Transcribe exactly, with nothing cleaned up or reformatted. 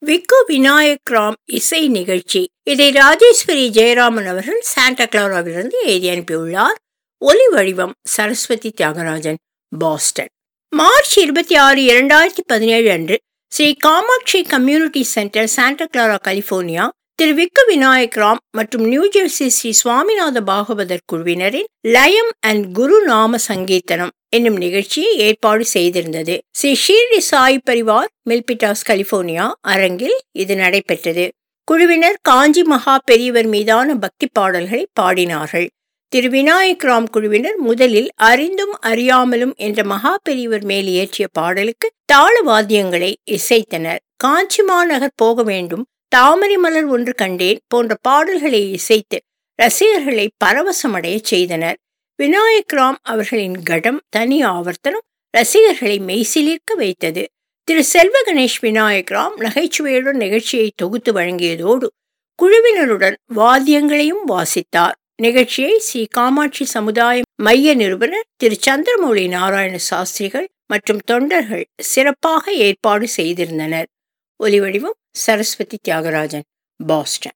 விக்கு விநாயக் ராம் இசை நிகழ்ச்சி. இதை ராஜேஸ்வரி ஜெயராமன் அவர்கள் சாண்டா கிளாராவிலிருந்து எழுதி அனுப்பியுள்ளார். ஒலி வடிவம் சரஸ்வதி தியாகராஜன், பாஸ்டன். மார்ச் இருபத்தி ஆறு இரண்டாயிரத்தி பதினேழு அன்று Shri Kamakshi community centre, Santa Clara, California, திரு விக்கு விநாயக் ராம் மற்றும் நியூஜெர்சி ஸ்ரீ சுவாமிநாத பாகவதர் குழுவினரின் லயம் அண்ட் குரு நாம சங்கீர்த்தனம் என்னும் நிகழ்ச்சியை ஏற்பாடு செய்திருந்தது. ஸ்ரீ ஷீர்டி சாய் பரிவார், மில்பிட்டாஸ், கலிபோர்னியா அரங்கில் இது நடைபெற்றது. குழுவினர் காஞ்சி மகா பெரியவர் மீதான பக்தி பாடல்களை பாடினார்கள். திரு விநாயக் ராம் குழுவினர் முதலில் அறிந்தும் அறியாமலும் என்ற மகா பெரியவர் மேல் இயற்றிய பாடலுக்கு தாள வாத்தியங்களை இசைத்தனர். காஞ்சி மாநகர் போக வேண்டும், தாமரை மலர் ஒன்று கண்டேன் போன்ற பாடல்களை இசைத்து ரசிகர்களை பரவசமடைய செய்தனர். விநாயக் ராம் அவர்களின் கடம், தனி ஆவர்த்தனம் ரசிகர்களை மெய்சிலிர்க்க வைத்தது. திரு செல்வ கணேஷ் விநாயக் ராம் நகைச்சுவையுடன் நிகழ்ச்சியை தொகுத்து வழங்கியதோடு குழுவினருடன் வாத்தியங்களையும் வாசித்தார். நிகழ்ச்சியை ஸ்ரீ காமாட்சி சமுதாய மைய நிறுவனர் திரு சந்திரமௌலி நாராயண சாஸ்திரிகள் மற்றும் தொண்டர்கள் சிறப்பாக ஏற்பாடு செய்திருந்தனர். ஒலிவடிவம் சரஸ்வதி தியாகராஜன், பாஸ்டன்.